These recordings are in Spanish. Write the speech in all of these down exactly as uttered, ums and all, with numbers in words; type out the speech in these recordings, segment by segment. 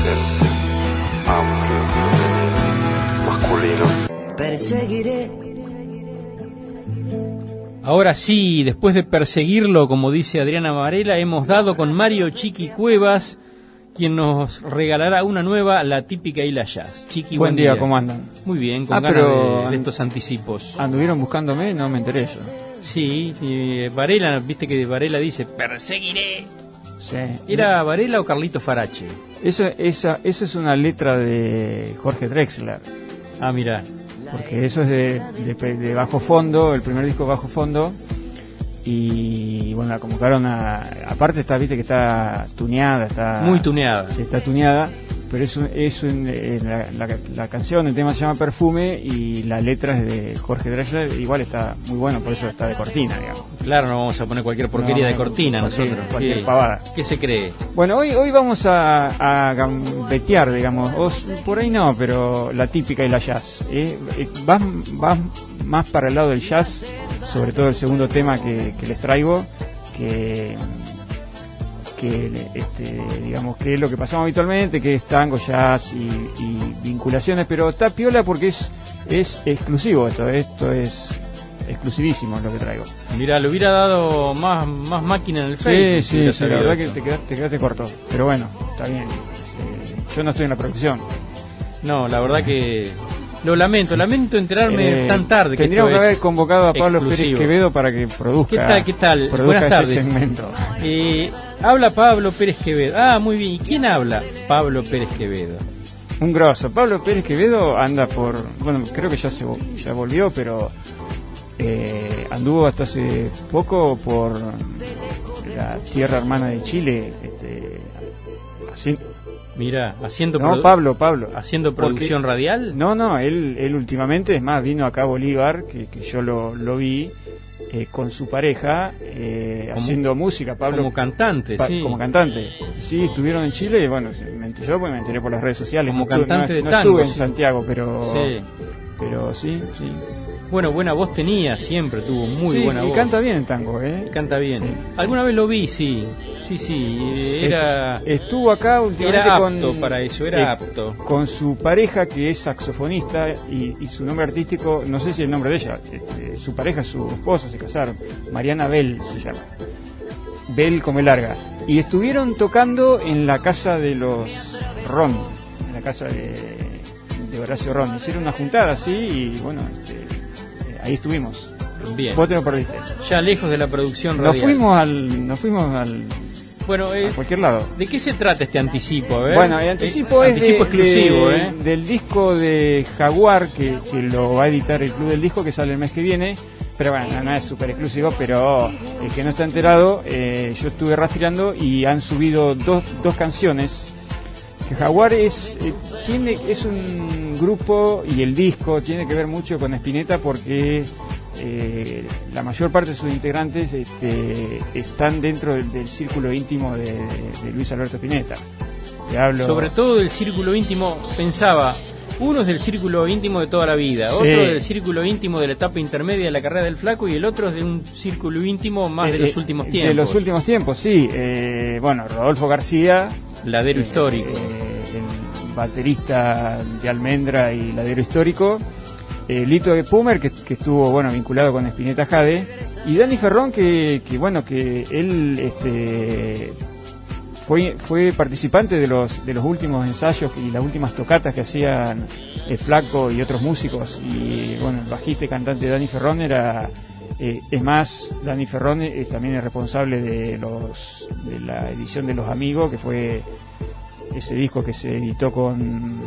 presente, amplio, masculino. Perseguiré. Ahora sí, después de perseguirlo, como dice Adriana Varela, hemos dado con Mario Chiqui Cuevas, quien nos regalará una nueva, la típica y la jazz. Chiqui, buen, buen día, día, ¿cómo andan? Muy bien, con ah, ganas pero de, de estos anticipos. ¿Anduvieron buscándome? No me enteré yo. Sí, y Varela, viste que Varela dice, perseguiré. Sí. ¿Era Varela o Carlito Farache? Eso, esa, eso es una letra de Jorge Drexler. Ah, mirá. Porque eso es de, de, de Bajo Fondo, el primer disco de Bajo Fondo. Y bueno, la convocaron a... Aparte está, viste que está tuneada, está... Muy tuneada. Sí, está tuneada, pero es, un, es un, eh, la, la, la canción, el tema se llama Perfume y la letra es de Jorge Drexler. Igual está muy bueno, por eso está de cortina, digamos. Claro, no vamos a poner cualquier porquería no, de cortina cualquier, nosotros. Cualquier ¿Qué, pavada. ¿Qué se cree? Bueno, hoy hoy vamos a, a gambetear, digamos, o, por ahí no, pero la típica y la jazz. ¿eh? Vas, vas más para el lado del jazz, sobre todo el segundo tema que, que les traigo, que, que este, digamos que es lo que pasamos habitualmente, que es tango, jazz y, y vinculaciones, pero está piola porque es, es exclusivo esto, esto es exclusivísimo lo que traigo. Mira, le hubiera dado más más máquina en el Facebook. Sí, sí, sí, la verdad esto. que te quedaste, te quedaste corto, pero bueno, está bien. Eh, yo no estoy en la producción. No, la verdad que lo lamento, lamento enterarme eh, tan tarde. Que tendríamos que haber es convocado a Pablo exclusivo. Pérez Quevedo para que produzca. ¿Qué tal? ¿Qué tal? Buenas este tardes. Segmento. Eh, habla Pablo Pérez Quevedo. Ah, muy bien. ¿Y quién habla? Pablo Pérez Quevedo. Un grosso. Pablo Pérez Quevedo anda por, bueno, creo que ya se ya volvió, pero eh, anduvo hasta hace poco por la tierra hermana de Chile, este, así. Mira, haciendo no produ- Pablo Pablo haciendo producción porque, radial. No, no, él él últimamente es más vino acá a Bolívar, que, que yo lo, lo vi eh, con su pareja eh, como, haciendo música. Pablo como cantante, pa, sí. Como cantante. Sí, estuvieron en Chile y bueno, me enteré, yo pues me enteré por las redes sociales. Como no cantante estuve, no, de no tango. estuve en sí. Santiago, pero sí. pero sí, sí. Bueno, buena voz tenía, siempre tuvo muy sí, buena y voz. Y canta bien el tango, ¿eh? Y canta bien. Sí. Alguna vez lo vi, sí. Sí, sí, era... Estuvo acá últimamente era apto con, para eso, era eh, apto. Con su pareja que es saxofonista y, y su nombre artístico, no sé si el nombre de ella, este, su pareja, su esposa, se casaron. Mariana Bell se llama. Bell come larga. Y estuvieron tocando en la casa de los Ron, en la casa de, de Horacio Ron. Hicieron una juntada así y bueno... Este, ahí estuvimos. Bien. Vos te lo perdiste. Ya lejos de la producción radial. Nos fuimos al, nos fuimos al, bueno, eh, a cualquier lado. ¿De qué se trata este anticipo? A ver. Bueno, el anticipo eh, es anticipo de, exclusivo, de, ¿eh? del disco de Jaguar que, que lo va a editar el Club del Disco, que sale el mes que viene. Pero bueno, no, no es súper exclusivo, pero el que no está enterado, eh, yo estuve rastreando y han subido dos, dos canciones. Que Jaguar es eh, tiene es un grupo y el disco tiene que ver mucho con Spinetta porque eh, la mayor parte de sus integrantes este, están dentro del, del círculo íntimo de, de Luis Alberto Spinetta. Te hablo... Sobre todo del círculo íntimo, pensaba, uno es del círculo íntimo de toda la vida, sí. Otro del círculo íntimo de la etapa intermedia de la carrera del Flaco y el otro es de un círculo íntimo más eh, de los últimos tiempos. De los últimos tiempos, sí. Eh, bueno, Rodolfo García, ladero eh, histórico. Eh, el baterista de Almendra y ladero histórico. Eh, Lito de Pumer, que, que estuvo bueno vinculado con Spinetta Jade. Y Dani Ferrón, que, que bueno, que él este, fue fue participante de los de los últimos ensayos y las últimas tocatas que hacían el Flaco y otros músicos. Y bueno, el bajista y cantante Dani Ferrón era... Eh, es más, Dani Ferrón es también el responsable de los de la edición de Los Amigos, que fue ese disco que se editó con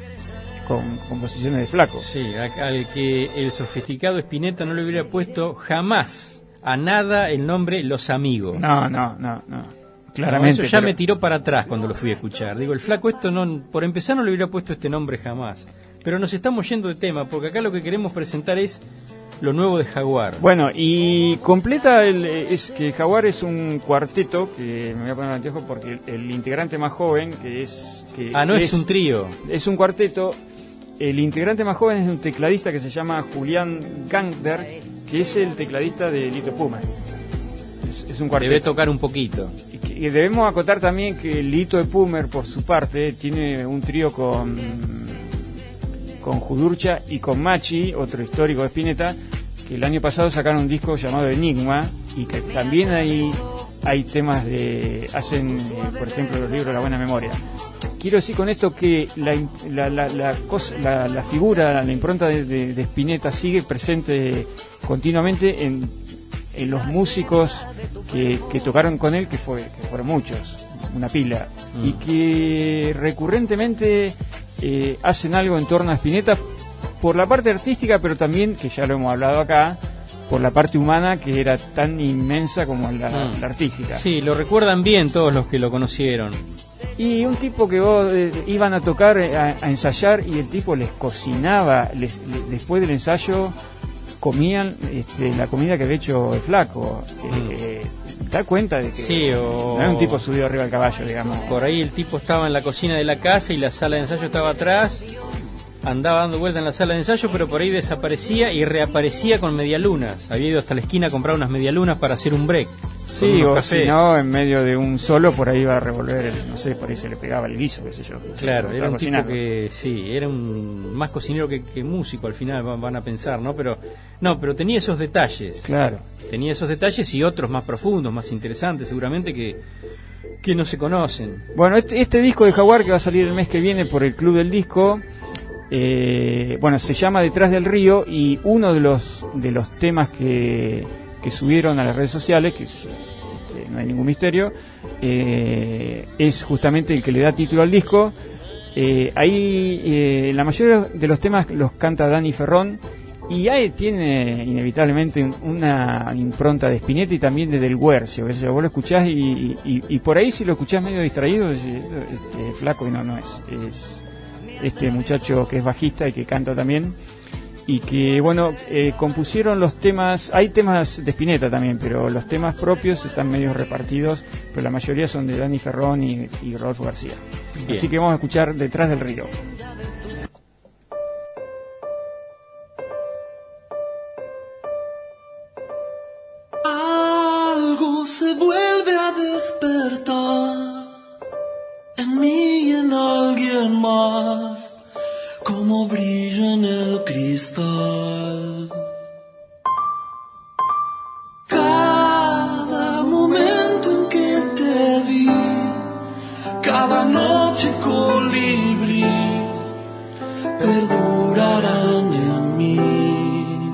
con composiciones de Flaco. Sí, al que el sofisticado Spinetta no le hubiera puesto jamás a nada el nombre Los Amigos. No, no, no, no. Claramente. No, eso ya pero... me tiró para atrás cuando lo fui a escuchar. Digo, el Flaco esto no, por empezar no le hubiera puesto este nombre jamás. Pero nos estamos yendo de tema, porque acá lo que queremos presentar es lo nuevo de Jaguar. Bueno, y completa el, es que Jaguar es un cuarteto, que me voy a poner el anteojo porque el, el integrante más joven, que es... Que ah, no es, es un trío. Es un cuarteto. El integrante más joven es un tecladista que se llama Julián Gangder, que es el tecladista de Lito Pumer. Es, es un cuarteto. Debe tocar un poquito. que debemos acotar también que Lito de Pumer, por su parte, tiene un trío con con Judurcha y con Machi, otro histórico de Spinetta, que el año pasado sacaron un disco llamado Enigma, y que también hay, hay temas de... hacen, eh, por ejemplo, los libros de La Buena Memoria. Quiero decir con esto que la, la, la, la, cosa, la, la figura, la impronta de, de, de Spinetta sigue presente continuamente en, en los músicos que, que tocaron con él, que, fue, que fueron muchos, una pila, mm. y que recurrentemente eh, hacen algo en torno a Spinetta por la parte artística, pero también, que ya lo hemos hablado acá, por la parte humana, que era tan inmensa como la, mm. la artística. Sí, lo recuerdan bien todos los que lo conocieron. Y un tipo que vos eh, iban a tocar, a, a ensayar, y el tipo les cocinaba, les, les, después del ensayo comían este, la comida que había hecho el flaco. Eh, mm. ¿Te das cuenta de que sí, o... no era un tipo subido arriba del caballo, digamos? Por ahí el tipo estaba en la cocina de la casa y la sala de ensayo estaba atrás, andaba dando vueltas en la sala de ensayo, pero por ahí desaparecía y reaparecía con medialunas. Había ido hasta la esquina a comprar unas medialunas para hacer un break. Sí, o si no, en medio de un solo, por ahí iba a revolver, el, no sé, por ahí se le pegaba el guiso, qué sé yo. Claro, era un tipo que, sí, era un más cocinero que, que músico, al final van a pensar, ¿no? Pero no, pero tenía esos detalles. Claro. Tenía esos detalles y otros más profundos, más interesantes, seguramente, que, que no se conocen. Bueno, este, este disco de Jaguar, que va a salir el mes que viene por el Club del Disco, eh, bueno, se llama Detrás del Río, y uno de los, de los temas que... que subieron a las redes sociales, que es, este, no hay ningún misterio, eh, es justamente el que le da título al disco. Eh, ahí eh, la mayoría de los temas los canta Dani Ferrón, y ahí tiene inevitablemente una impronta de Spinetta y también de Del Guercio, que vos lo escuchás y, y, y por ahí si lo escuchás medio distraído, es, es, es flaco, y no, no es, es este muchacho que es bajista y que canta también. Y que, bueno, eh, compusieron los temas, hay temas de Spinetta también, pero los temas propios están medio repartidos, pero la mayoría son de Dani Ferrón y, y Rodolfo García. Bien. Así que vamos a escuchar Detrás del Río. Algo se vuelve a despertar en mí y en alguien más, como brilla en el cristal. Cada momento en que te vi, cada noche colibrí, perdurarán en mí.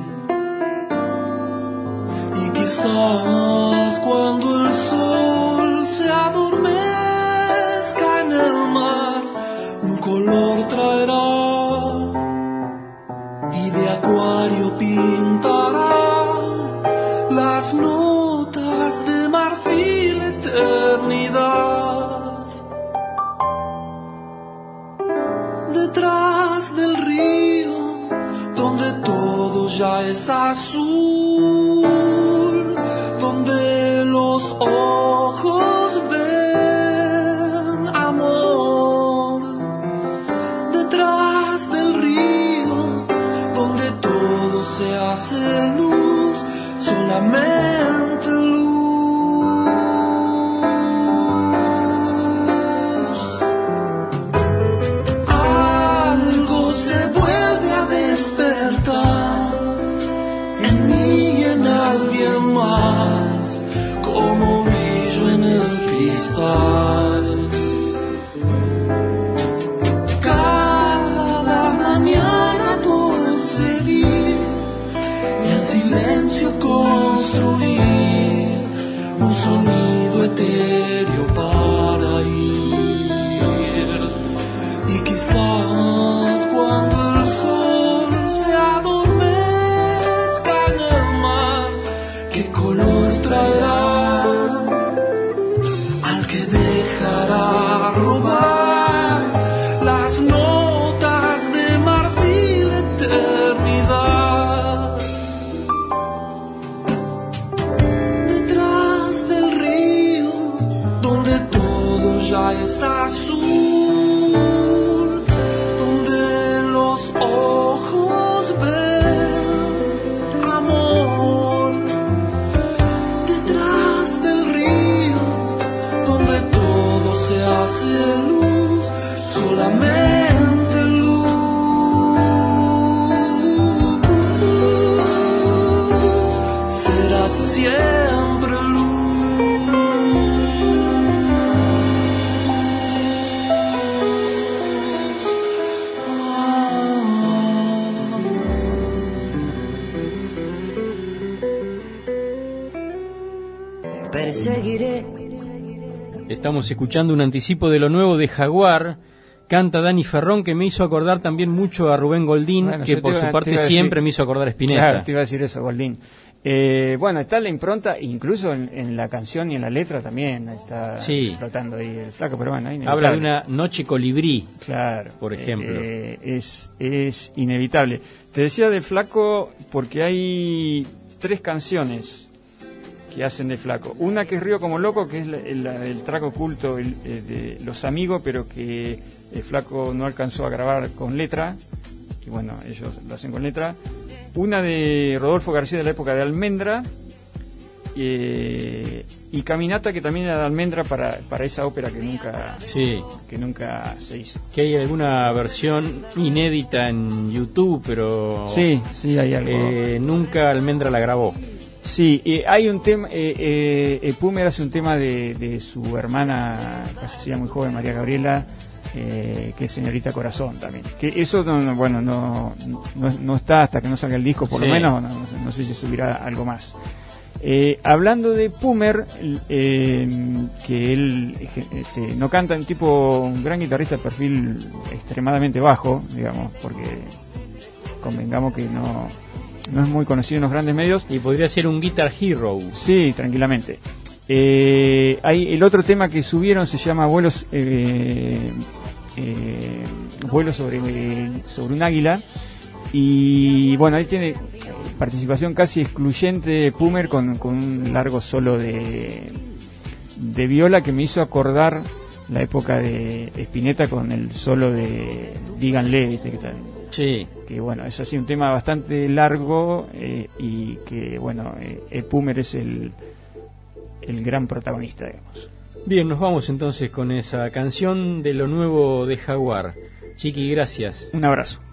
Y quizás cuando el sol se adormezca en el mar, un color traerá, acuario pintará las notas de marfil eternidad. Detrás del río, donde todo ya es azul, donde los ojos ven amor. Detrás del río, donde todo se hace luz, solamente luz. Algo se vuelve a despertar en mí y en alguien más, como brillo en el cristal. Construir un sonido etéreo para ir, y quizás cuando el sol se adormezca en el mar, ¿qué color traerá al que dejará robar las notas de marfil eternidad? solamente luz, serás siempre luz. Perseguiré. Estamos escuchando un anticipo de lo nuevo de Jaguar. Canta Dani Ferrón, que me hizo acordar también mucho a Rubén Goldín, Bueno, que yo por te su iba- te parte iba a decir- siempre me hizo acordar a Spinetta. Claro, te iba a decir eso, Goldín. Eh, bueno, está la impronta, incluso en, en la canción y en la letra también está Sí. flotando ahí el flaco, pero bueno, Habla de inevitable. una noche colibrí. Claro, por ejemplo. eh, es, es inevitable. Te decía de Flaco porque hay tres canciones que hacen de Flaco. Una que es Río como Loco, que es la- el, el track oculto el, eh, de Los Amigos, pero que el Flaco no alcanzó a grabar con letra, y bueno, ellos lo hacen con letra. Una de Rodolfo García de la época de Almendra, eh, y Caminata, que también era de Almendra para, para esa ópera que nunca, Sí. que nunca se hizo. Que hay alguna versión inédita en YouTube, pero Sí, sí, hay algo. eh, nunca Almendra la grabó. Sí, eh, hay un tema, eh, eh, eh, Pumer hace un tema de, de su hermana, casi muy joven, María Gabriela, eh, que es Señorita Corazón también. Que eso, no, no, bueno, no, no, no está hasta que no salga el disco, por Sí. lo menos, no, no sé, no sé si subirá algo más. Eh, hablando de Pumer, eh, que él este, no canta, un tipo, un gran guitarrista de perfil extremadamente bajo, digamos, porque convengamos que no, no es muy conocido en los grandes medios. Y podría ser un Guitar Hero. Sí, tranquilamente. Eh, hay el otro tema que subieron se llama Vuelos eh, eh, Vuelos sobre, sobre un águila. Y bueno, ahí tiene participación casi excluyente de Pumer con, con un largo solo de, de viola que me hizo acordar la época de Spinetta con el solo de Díganle, ¿viste? Que, tal, Sí. que bueno, es así un tema bastante largo eh, y que bueno, eh, eh, Pumer es el, el gran protagonista, digamos. Bien, nos vamos entonces con esa canción de lo nuevo de Jaguar. Chiqui, gracias. Un abrazo.